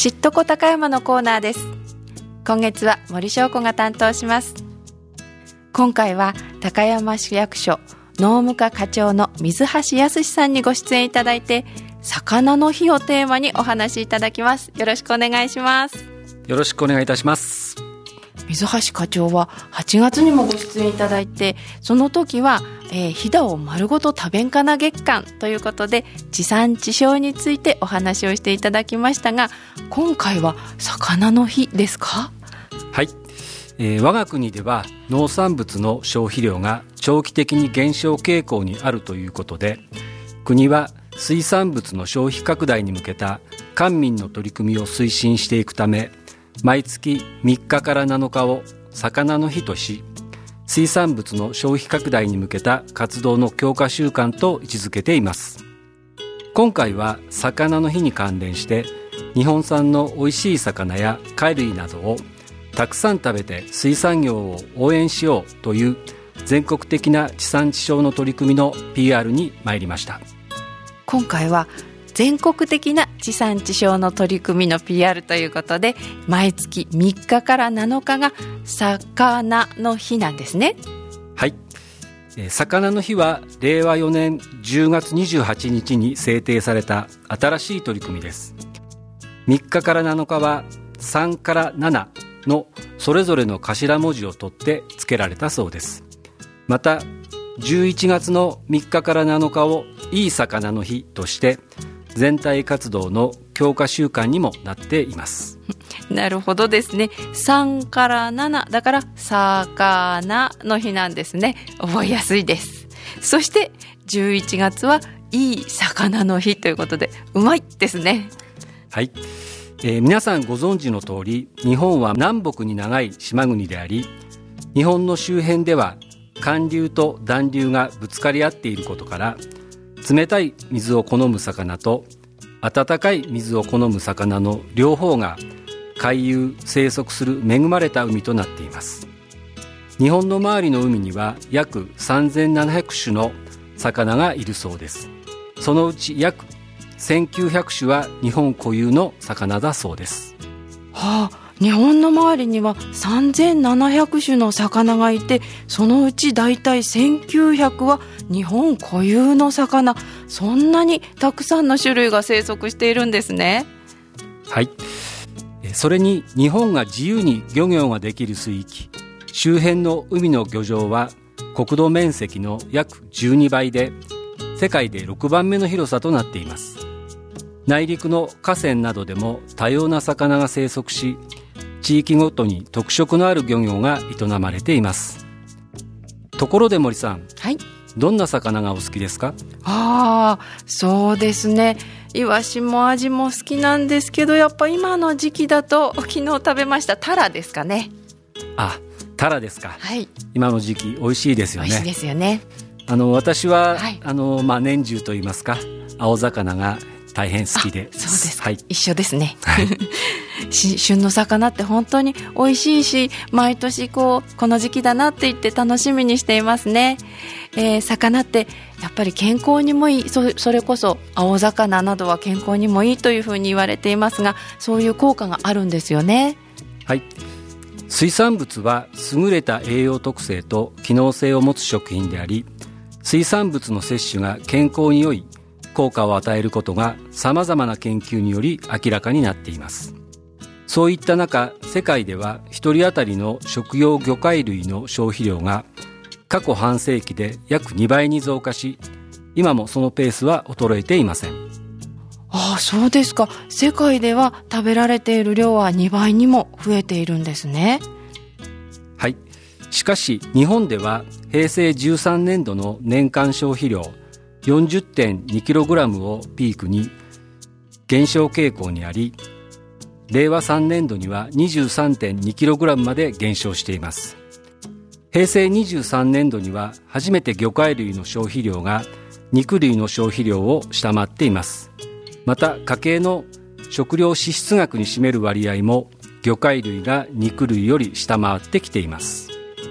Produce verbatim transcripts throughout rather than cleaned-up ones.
知っとこ高山のコーナーです。今月は森翔子が担当します。今回は高山市役所農務課課長の水橋康さんにご出演いただいて、魚の日をテーマにお話しいただきます。よろしくお願いします。 よろしくお願いいたします。 水橋課長ははちがつにもご出演いただいて、その時は、えー、飛騨を丸ごと食べんかな月間ということで地産地消についてお話をしていただきましたが、今回は魚の日ですか？ はい、えー、我が国では農産物の消費量が長期的に減少傾向にあるということで、国は水産物の消費拡大に向けた官民の取り組みを推進していくため、毎月みっかからなのかを魚の日とし、水産物の消費拡大に向けた活動の強化週間と位置づけています。今回は魚の日に関連して、日本産のおいしい魚や貝類などをたくさん食べて水産業を応援しようという全国的な地産地消の取り組みの ピーアール に参りました。 今回は全国的な地産地消の取り組みの ピーアール ということで、毎月みっかからなのかが魚の日なんですね。 はい、えー、魚の日はれいわよねんじゅうがつにじゅうはちにちに制定された新しい取り組みです。みっかからなのかはさんからななのそれぞれの頭文字を取って付けられたそうです。またじゅういちがつのみっかからなのかをいい魚の日として全体活動の強化週間にもなっています。 なるほどですね。さんからななだから魚の日なんですね。覚えやすいです。そしてじゅういちがつはいい魚の日ということで、うまいですね。 はい、えー、皆さんご存知の通り、日本は南北に長い島国であり、日本の周辺では寒流と暖流がぶつかり合っていることから、冷たい水を好む魚と温かい水を好む魚の両方が回遊生息する恵まれた海となっています。日本の周りの海には約さんぜんななひゃくしゅの魚がいるそうです。そのうち約せんきゅうひゃくしゅは日本固有の魚だそうです。 はあ、日本の周りにはさんぜんななひゃくしゅの魚がいて、そのうちだいたいせんきゅうひゃくは日本固有の魚。そんなにたくさんの種類が生息しているんですね。 はい、それに日本が自由に漁業ができる水域、周辺の海の漁場は国土面積の約じゅうにばいで、世界でろくばんめの広さとなっています。内陸の河川などでも多様な魚が生息し、地域ごとに特色のある漁業が営まれています。ところで森さん、 はい、 どんな魚がお好きですか？ ああ、そうですね。イワシもアジも好きなんですけど、やっぱ今の時期だと昨日食べましたタラですかね。 あ、タラですか。 はい、 今の時期美味しいですよね。 美味しいですよね。 あの私は、 はい、 あのまあ、年中といいますか、青魚が大変好きで。 そうですか、 はい、 一緒ですね、 はい、 旬の魚って本当に美味しいし、毎年こうこの時期だなって言って楽しみにしていますね。えー、魚ってやっぱり健康にもいい。 そ, それこそ青魚などは健康にもいいというふうに言われていますが、そういう効果があるんですよね。 はい、水産物は優れた栄養特性と機能性を持つ食品であり、水産物の摂取が健康に良い効果を与えることが様々な研究により明らかになっています。そういった中、世界ではひとり当たりの食用魚介類の消費量が過去半世紀で約にばいに増加し、今もそのペースは衰えていません。 ああ、そうですか。世界では食べられている量はにばいにも増えているんですね。 はい、しかし日本ではへいせいじゅうさんねんどの年間消費量 よんじゅってんにキログラム をピークに減少傾向にあり、れいわさんねんどには にじゅうさんてんにキログラム まで減少しています。へいせいにじゅうさんねんどには初めて魚介類の消費量が肉類の消費量を下回っています。また家計の食料支出額に占める割合も魚介類が肉類より下回ってきています。 なる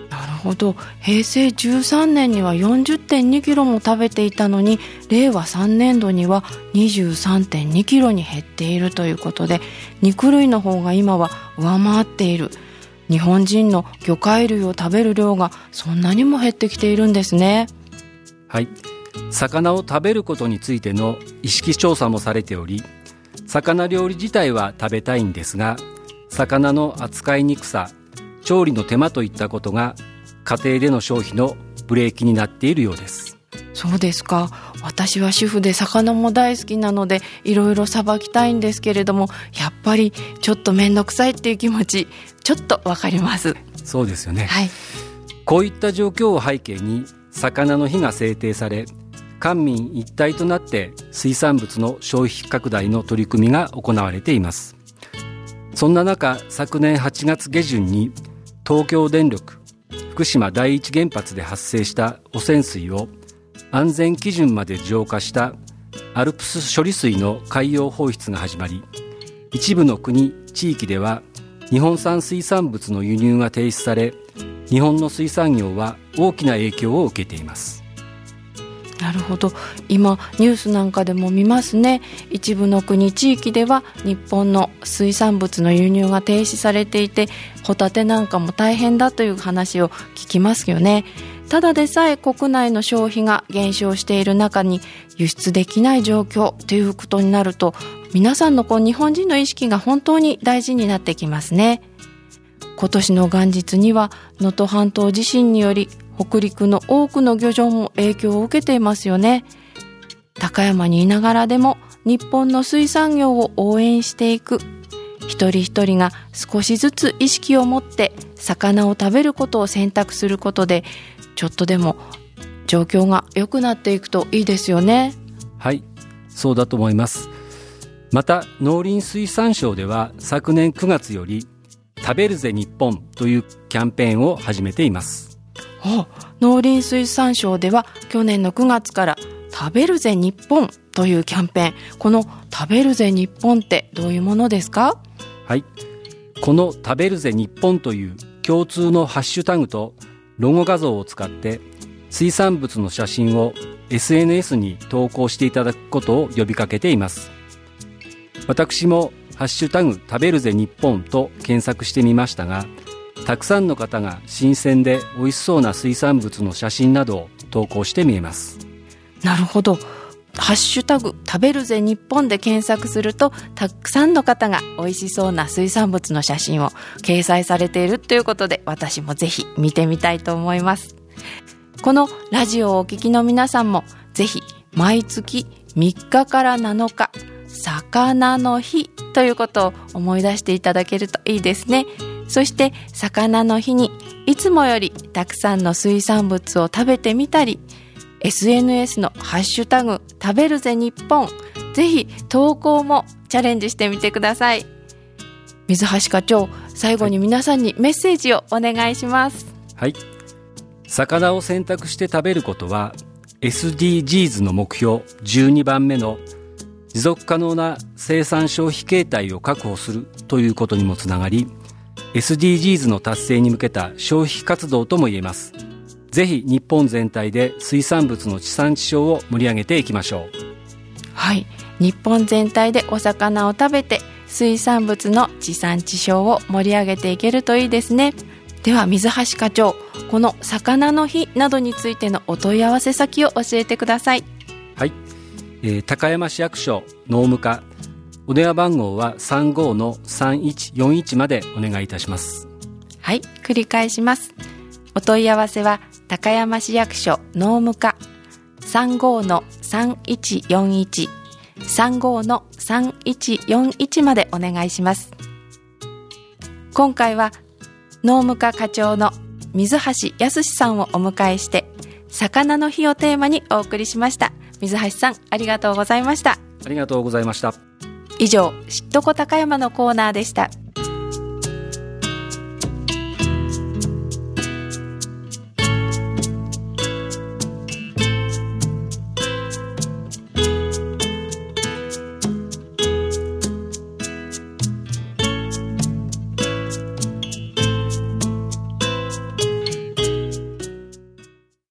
ほど。平成じゅうさんねんには よんじゅってんにキロも食べていたのに、れいわさんねんどには にじゅうさんてんにキロに減っているということで、肉類の方が今は上回っている。日本人の魚介類を食べる量がそんなにも減ってきているんですね。 はい、魚を食べることについての意識調査もされており、魚料理自体は食べたいんですが、魚の扱いにくさ、調理の手間といったことが家庭での消費のブレーキになっているようです。 そうですか。私は主婦で魚も大好きなのでいろいろさばきたいんですけれども、やっぱりちょっとめんどくさいっていう気持ちちょっとわかります。 そうですよね、 はい、 こういった状況を背景に魚の日が制定され、官民一体となって水産物の消費拡大の取り組みが行われています。そんな中、昨年はちがつげじゅんに東京電力福島第一原発で発生した汚染水を安全基準まで浄化したアルプス処理水の海洋放出が始まり、一部の国・地域では日本産水産物の輸入が停止され、日本の水産業は大きな影響を受けています。 なるほど。今ニュースなんかでも見ますね。一部の国地域では日本の水産物の輸入が停止されていて、ホタテなんかも大変だという話を聞きますよね。ただでさえ国内の消費が減少している中に輸出できない状況ということになると、皆さんのこう日本人の意識が本当に大事になってきますね。今年の元日には能登半島地震により北陸の多くの漁場も影響を受けていますよね。高山にいながらでも日本の水産業を応援していく、一人一人が少しずつ意識を持って魚を食べることを選択することで、ちょっとでも状況が良くなっていくといいですよね。 はい、そうだと思います。また農林水産省では昨年くがつより食べるぜ日本というキャンペーンを始めています。 農林水産省では去年のくがつから食べるぜ日本というキャンペーン、この食べるぜ日本ってどういうものですか？ はい、この食べるぜ日本という共通のハッシュタグとロゴ画像を使って水産物の写真を エスエヌエス に投稿していただくことを呼びかけています。私もハッシュタグ食べるぜ日本と検索してみましたが、たくさんの方が新鮮で美味しそうな水産物の写真などを投稿して見えます。 なるほど。ハッシュタグ食べるぜ日本で検索すると、たくさんの方が美味しそうな水産物の写真を掲載されているということで、私もぜひ見てみたいと思います。このラジオをお聞きの皆さんもぜひ毎月みっかからなのか魚の日ということを思い出していただけるといいですね。そして魚の日にいつもよりたくさんの水産物を食べてみたり、 エスエヌエス のハッシュタグ食べるぜ日本、ぜひ投稿もチャレンジしてみてください。水橋課長、最後に皆さんにメッセージをお願いします。 はい、魚を選択して食べることは エスディージーズ の目標じゅうにばんめの持続可能な生産消費形態を確保するということにもつながり、 エスディージーズ の達成に向けた消費活動とも言えます。ぜひ日本全体で水産物の地産地消を盛り上げていきましょう。 はい、日本全体でお魚を食べて水産物の地産地消を盛り上げていけるといいですね。では水橋課長、この魚の日などについてのお問い合わせ先を教えてください。 はい、えー、高山市役所農務課、お電話番号は さんごーのさんいちよんいち までお願いいたします。 はい、繰り返します。お問い合わせは高山市役所農務課 さんごーのさんいちよんいち さんごーのさんいちよんいち までお願いします。今回は農務課課長の水橋康さんをお迎えして魚の日をテーマにお送りしました。水橋さん、ありがとうございました。 ありがとうございました。 以上、知っとこ高山のコーナーでした。